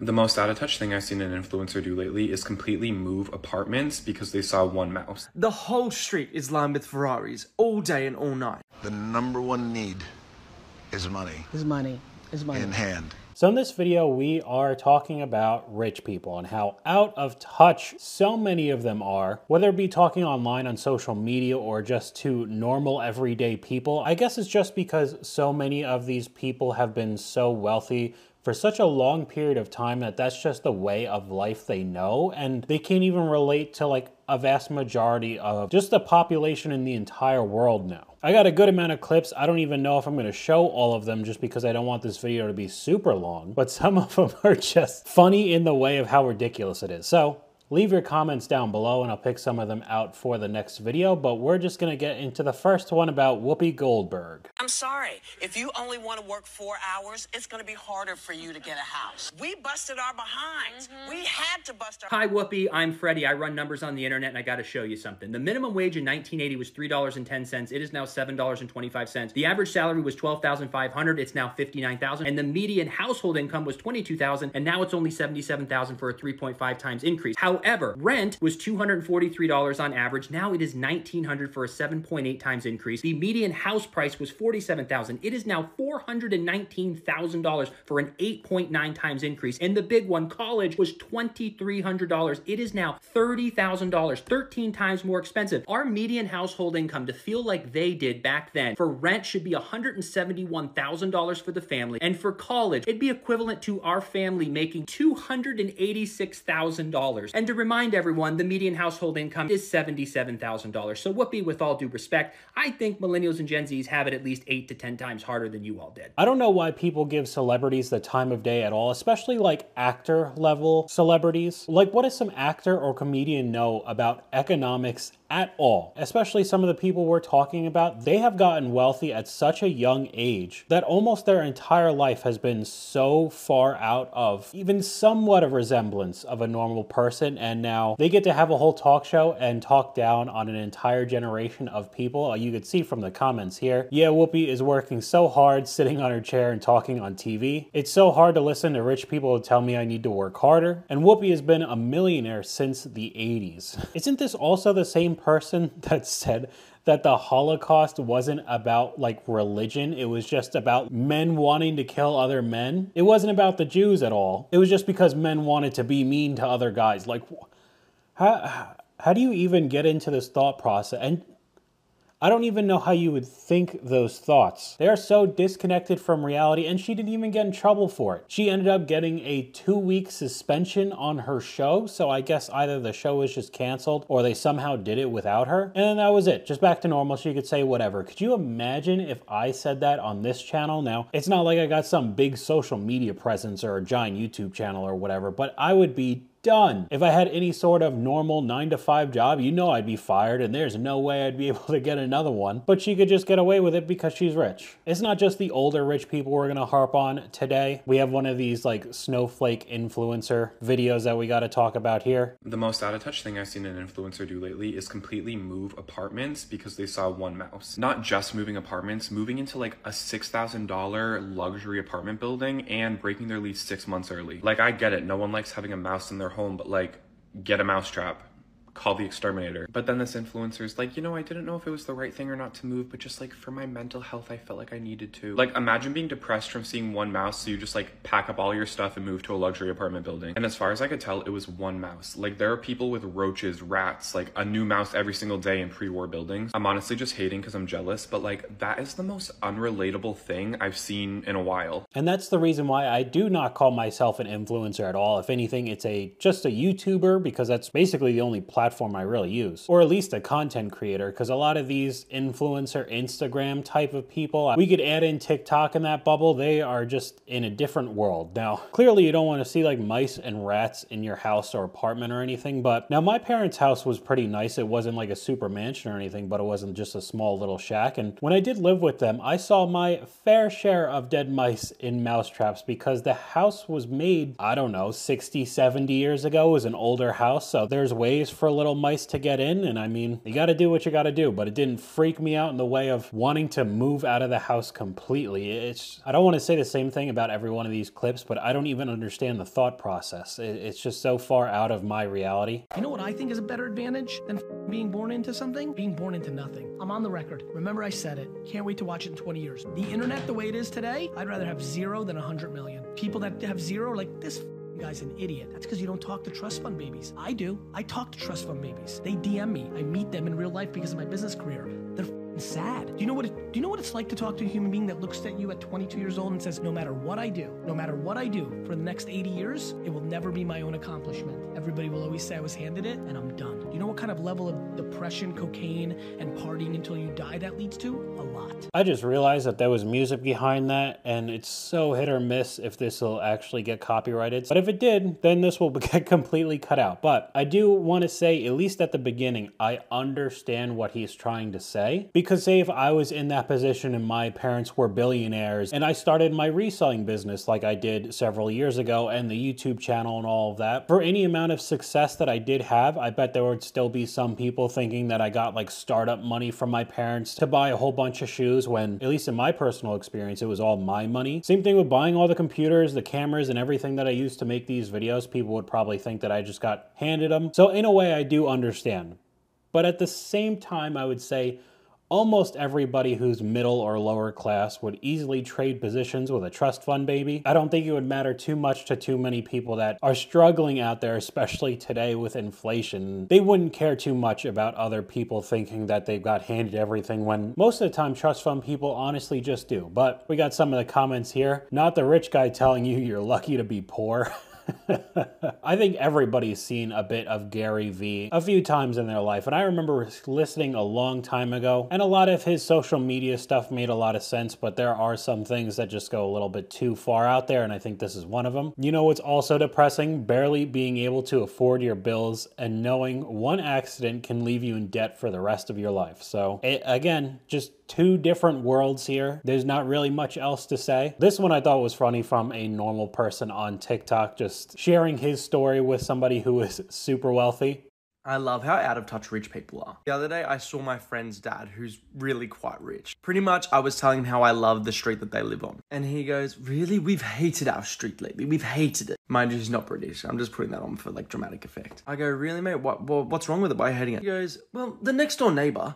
The most out of touch thing I've seen an influencer do lately is completely move apartments because they saw one mouse. The whole street is lined with Ferraris all day and all night. The number one need is money. Is money. In hand. So in this video, we are talking about rich people and how out of touch so many of them are, whether it be talking online on social media or just to normal everyday people. I guess it's just because so many of these people have been so wealthy for such a long period of time that that's just the way of life they know, and they can't even relate to like a vast majority of just the population in the entire world now. I got a good amount of clips. I don't even know if I'm going to show all of them just because I don't want this video to be super long, but some of them are just funny in the way of how ridiculous it is. So leave your comments down below and I'll pick some of them out for the next video, but we're just gonna get into the first one about Whoopi Goldberg. I'm sorry, if you only want to work 4 hours, it's gonna be harder for you to get a house. We busted our behinds. We had to bust our... Hi Whoopi, I'm Freddie. I run numbers on the internet and I gotta show you something. The minimum wage in 1980 was $3.10. It is now $7.25. The average salary was $12,500. It's now $59,000. And the median household income was $22,000 and now it's only $77,000 for a 3.5 times increase. However, rent was $243 on average. Now it is $1,900 for a 7.8 times increase. The median house price was $47,000. It is now $419,000 for an 8.9 times increase. And the big one, college, was $2,300. It is now $30,000, 13 times more expensive. Our median household income, to feel like they did back then, for rent should be $171,000 for the family. And for college, it'd be equivalent to our family making $286,000. And to remind everyone, the median household income is $77,000. So Whoopi, with all due respect, I think millennials and Gen Zs have it at least 8 to 10 times harder than you all did. I don't know why people give celebrities the time of day at all, especially like actor level celebrities. Like, what does some actor or comedian know about economics at all? Especially some of the people we're talking about, they have gotten wealthy at such a young age that almost their entire life has been so far out of even somewhat of resemblance of a normal person, and now they get to have a whole talk show and talk down on an entire generation of people. You could see from the comments here, yeah, Whoopi is working so hard sitting on her chair and talking on TV. It's so hard to listen to rich people tell me I need to work harder. And Whoopi has been a millionaire since the 80s. Isn't this also the same person that said that the Holocaust wasn't about like religion? It was just about men wanting to kill other men. It wasn't about the Jews at all. It was just because men wanted to be mean to other guys. Like, how do you even get into this thought process? And I don't even know how you would think those thoughts. They are so disconnected from reality, and she didn't even get in trouble for it. She ended up getting a 2-week suspension on her show, so I guess either the show was just canceled or they somehow did it without her. And then that was it, just back to normal. She could say whatever. Could you imagine if I said that on this channel? Now, it's not like I got some big social media presence or a giant YouTube channel or whatever, but I would be done. If I had any sort of normal 9-to-5 job, you know I'd be fired, and there's no way I'd be able to get another one. But she could just get away with it because she's rich. It's not just the older rich people we're gonna harp on today. We have one of these like snowflake influencer videos that we gotta talk about here. The most out of touch thing I've seen an influencer do lately is completely move apartments because they saw one mouse. Not just moving apartments, moving into like a $6,000 luxury apartment building and breaking their lease 6 months early. Like, I get it, no one likes having a mouse in their home, but like, get a mousetrap, call the exterminator. But then this influencer's like, you know, I didn't know if it was the right thing or not to move, but just like for my mental health, I felt like I needed to. Like, imagine being depressed from seeing one mouse, so you just like pack up all your stuff and move to a luxury apartment building. And as far as I could tell, it was one mouse. Like, there are people with roaches, rats, like a new mouse every single day in pre-war buildings. I'm honestly just hating because I'm jealous, but like, that is the most unrelatable thing I've seen in a while. And that's the reason why I do not call myself an influencer at all. If anything, it's just a YouTuber, because that's basically the only platform I really use. Or at least a content creator, because a lot of these influencer Instagram type of people, we could add in TikTok in that bubble. They are just in a different world. Now, clearly you don't want to see like mice and rats in your house or apartment or anything, but now my parents' house was pretty nice. It wasn't like a super mansion or anything, but it wasn't just a small little shack. And when I did live with them, I saw my fair share of dead mice in mousetraps because the house was made, I don't know, 60, 70 years ago. It was an older house, so there's ways for little mice to get in, and I mean, you gotta do what you gotta do, but it didn't freak me out in the way of wanting to move out of the house completely. I don't want to say the same thing about every one of these clips, but I don't even understand the thought process. It's just so far out of my reality. You know what I think is a better advantage than being born into something? Being born into nothing. I'm on the record. Remember I said it. Can't wait to watch it in 20 years. The internet the way it is today, I'd rather have 0 than 100 million. People that have 0, like this guy's an idiot. That's because you don't talk to trust fund babies. I do. I talk to trust fund babies. They DM me. I meet them in real life because of my business career. They're sad. Do you know what it's like to talk to a human being that looks at you at 22 years old and says, no matter what I do for the next 80 years, it will never be my own accomplishment. Everybody will always say I was handed it and I'm done. Do you know what kind of level of depression, cocaine, and partying until you die that leads to? A lot. I just realized that there was music behind that, and it's so hit or miss if this will actually get copyrighted. But if it did, then this will get completely cut out. But I do want to say, at least at the beginning, I understand what he's trying to say. Because say if I was in that position and my parents were billionaires and I started my reselling business like I did several years ago, and the YouTube channel and all of that, for any amount of success that I did have, I bet there would still be some people thinking that I got like startup money from my parents to buy a whole bunch of shoes, when at least in my personal experience, it was all my money. Same thing with buying all the computers, the cameras, and everything that I used to make these videos. People would probably think that I just got handed them. So in a way, I do understand. But at the same time, I would say almost everybody who's middle or lower class would easily trade positions with a trust fund baby. I don't think it would matter too much to too many people that are struggling out there, especially today with inflation. They wouldn't care too much about other people thinking that they've got handed everything, when most of the time trust fund people honestly just do. But we got some of the comments here. Not the rich guy telling you you're lucky to be poor. I think everybody's seen a bit of Gary Vee a few times in their life, and I remember listening a long time ago, and a lot of his social media stuff made a lot of sense, but there are some things that just go a little bit too far out there, and I think this is one of them. You know what's also depressing? Barely being able to afford your bills and knowing one accident can leave you in debt for the rest of your life. So again, just two different worlds here. There's not really much else to say. This one I thought was funny, from a normal person on TikTok, just sharing his story with somebody who is super wealthy. I love how out of touch rich people are. The other day I saw my friend's dad, who's really quite rich. Pretty much I was telling him how I love the street that they live on. And he goes, really? We've hated our street lately. We've hated it. Mind you, he's not British. I'm just putting that on for like dramatic effect. I go, really, mate? What's wrong with it? Why are you hating it? He goes, well, the next door neighbor,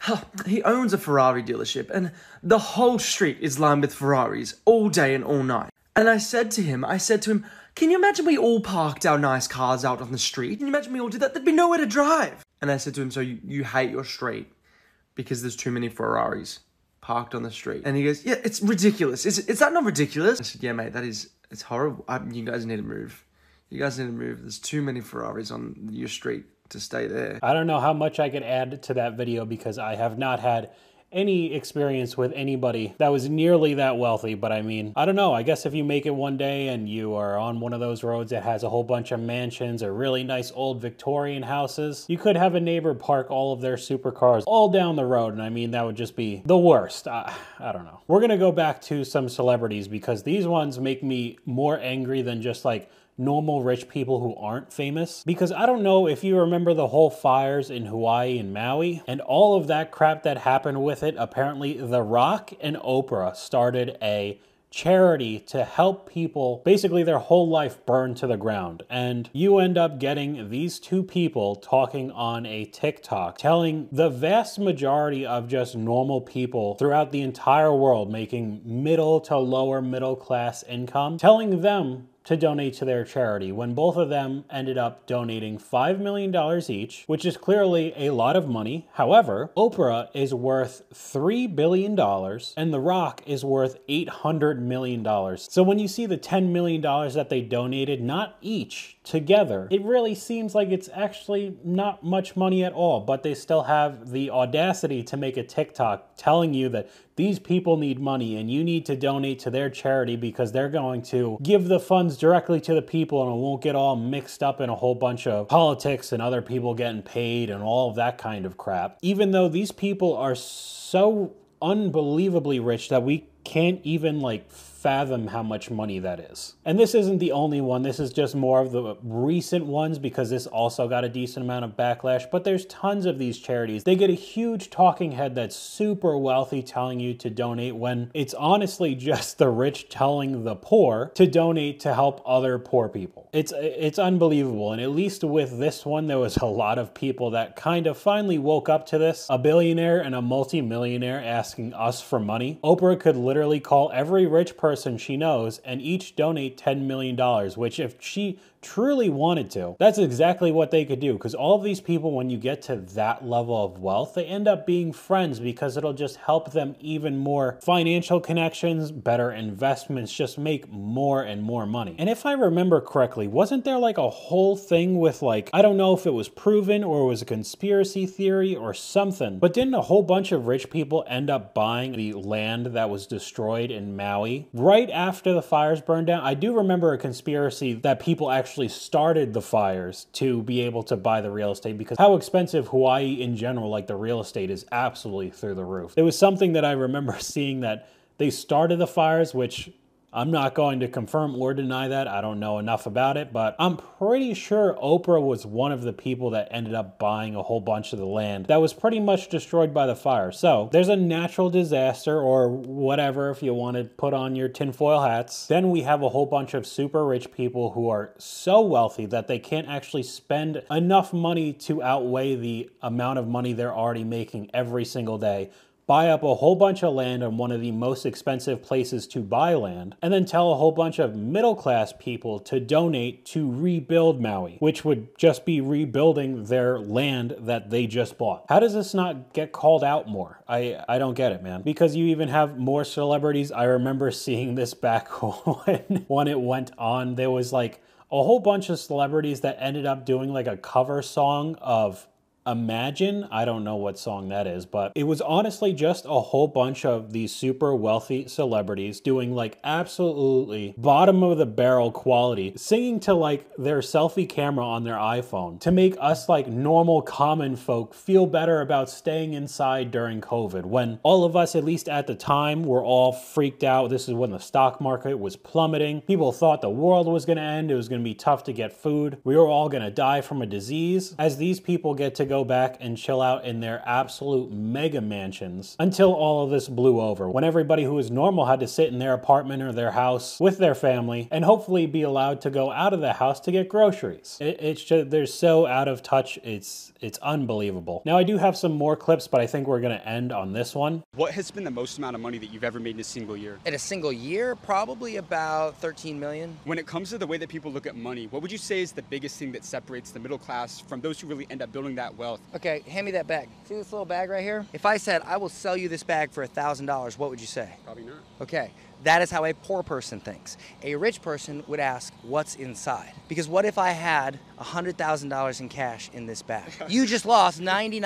he owns a Ferrari dealership and the whole street is lined with Ferraris all day and all night. And I said to him, can you imagine we all parked our nice cars out on the street? Can you imagine we all did that? There'd be nowhere to drive. And I said to him, so you hate your street because there's too many Ferraris parked on the street? And he goes, yeah, it's ridiculous. Is that not ridiculous? I said, yeah, mate, it's horrible. You guys need to move. You guys need to move. There's too many Ferraris on your street to stay there. I don't know how much I could add to that video because I have not had any experience with anybody that was nearly that wealthy. But I mean, I don't know. I guess if you make it one day and you are on one of those roads that has a whole bunch of mansions or really nice old Victorian houses, you could have a neighbor park all of their supercars all down the road. And I mean, that would just be the worst. I don't know. We're going to go back to some celebrities because these ones make me more angry than just like normal rich people who aren't famous. Because I don't know if you remember the whole fires in Hawaii and Maui and all of that crap that happened with it. Apparently The Rock and Oprah started a charity to help people, basically their whole life burned to the ground. And you end up getting these two people talking on a TikTok, telling the vast majority of just normal people throughout the entire world making middle to lower middle class income, telling them to donate to their charity, when both of them ended up donating $5 million each, which is clearly a lot of money. However, Oprah is worth $3 billion and The Rock is worth $800 million. So when you see the $10 million that they donated, not each, together, it really seems like it's actually not much money at all, but they still have the audacity to make a TikTok telling you that these people need money and you need to donate to their charity because they're going to give the funds directly to the people and it won't get all mixed up in a whole bunch of politics and other people getting paid and all of that kind of crap. Even though these people are so unbelievably rich that we can't even like fathom how much money that is. And this isn't the only one. This is just more of the recent ones because this also got a decent amount of backlash. But there's tons of these charities. They get a huge talking head that's super wealthy telling you to donate when it's honestly just the rich telling the poor to donate to help other poor people. It's unbelievable. And at least with this one, there was a lot of people that kind of finally woke up to this. A billionaire and a multi-millionaire asking us for money. Oprah could literally call every rich person she knows and each donate $10 million, which if she truly wanted to, that's exactly what they could do. Because all of these people, when you get to that level of wealth, they end up being friends because it'll just help them even more financial connections, better investments, just make more and more money. And if I remember correctly, wasn't there like a whole thing with like, I don't know if it was proven or it was a conspiracy theory or something, but didn't a whole bunch of rich people end up buying the land that was destroyed in Maui right after the fires burned down? I do remember a conspiracy that people actually started the fires to be able to buy the real estate because how expensive Hawaii in general, like the real estate, is absolutely through the roof. There was something that I remember seeing that they started the fires, which I'm not going to confirm or deny that. I don't know enough about it, but I'm pretty sure Oprah was one of the people that ended up buying a whole bunch of the land that was pretty much destroyed by the fire. So there's a natural disaster or whatever if you want to put on your tinfoil hats. Then we have a whole bunch of super rich people who are so wealthy that they can't actually spend enough money to outweigh the amount of money they're already making every single day. Buy up a whole bunch of land in one of the most expensive places to buy land, and then tell a whole bunch of middle-class people to donate to rebuild Maui, which would just be rebuilding their land that they just bought. How does this not get called out more? I don't get it, man. Because you even have more celebrities. I remember seeing this back when it went on. There was like a whole bunch of celebrities that ended up doing like a cover song of Imagine. I don't know what song that is, but it was honestly just a whole bunch of these super wealthy celebrities doing like absolutely bottom of the barrel quality, singing to like their selfie camera on their iPhone to make us like normal common folk feel better about staying inside during COVID, when all of us, at least at the time, were all freaked out. This is when the stock market was plummeting. People thought the world was going to end. It was going to be tough to get food. We were all going to die from a disease. As these people get to go back and chill out in their absolute mega mansions until all of this blew over, when everybody who was normal had to sit in their apartment or their house with their family and hopefully be allowed to go out of the house to get groceries. It's just, they're so out of touch. It's unbelievable. Now I do have some more clips, but I think we're going to end on this one. What has been the most amount of money that you've ever made in a single year? In a single year, probably about 13 million. When it comes to the way that people look at money, what would you say is the biggest thing that separates the middle class from those who really end up building that wealth? Okay, hand me that bag. See this little bag right here? If I said, I will sell you this bag for $1,000, what would you say? Probably not. Okay, that is how a poor person thinks. A rich person would ask, what's inside? Because what if I had $100,000 in cash in this bag? You just lost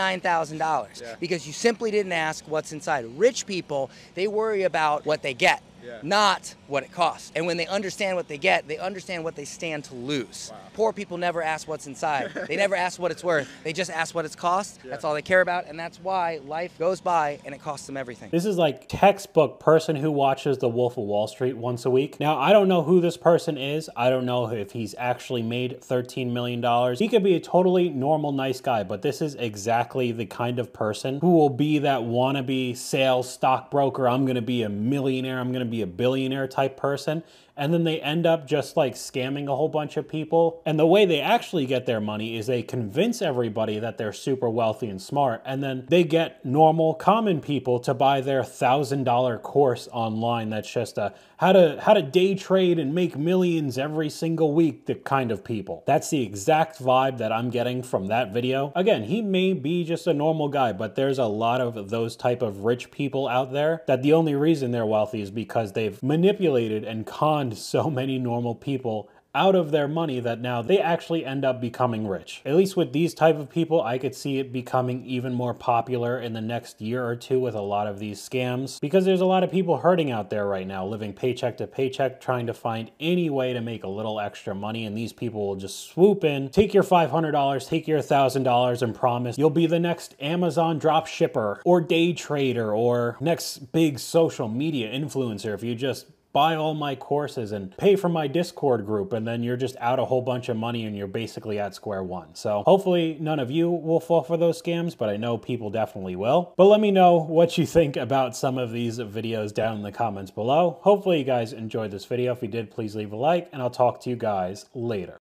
$99,000 because you simply didn't ask what's inside. Rich people, they worry about what they get. Not what it costs. And when they understand what they get, they understand what they stand to lose. Wow. Poor people never ask what's inside. They never ask what it's worth. They just ask what it's cost. That's all they care about. And that's why life goes by and it costs them everything. This is like textbook person who watches The Wolf of Wall Street once a week. Now, I don't know who this person is. I don't know if he's actually made $13 million. He could be a totally normal, nice guy, but this is exactly the kind of person who will be that wannabe sales stockbroker. I'm going to be a millionaire. I'm going to be a billionaire type person. And then they end up just like scamming a whole bunch of people. And the way they actually get their money is they convince everybody that they're super wealthy and smart. And then they get normal, common people to buy their $1,000 course online. That's just how to day trade and make millions every single week, the kind of people. That's the exact vibe that I'm getting from that video. Again, he may be just a normal guy, but there's a lot of those type of rich people out there that the only reason they're wealthy is because they've manipulated and conned so many normal people out of their money that now they actually end up becoming rich. At least with these type of people, I could see it becoming even more popular in the next year or two with a lot of these scams, because there's a lot of people hurting out there right now, living paycheck to paycheck, trying to find any way to make a little extra money, and these people will just swoop in, take your $500, take your $1,000 and promise you'll be the next Amazon drop shipper or day trader or next big social media influencer if you just buy all my courses and pay for my Discord group, and then you're just out a whole bunch of money and you're basically at square one. So hopefully none of you will fall for those scams, but I know people definitely will. But let me know what you think about some of these videos down in the comments below. Hopefully you guys enjoyed this video. If you did, please leave a like, and I'll talk to you guys later.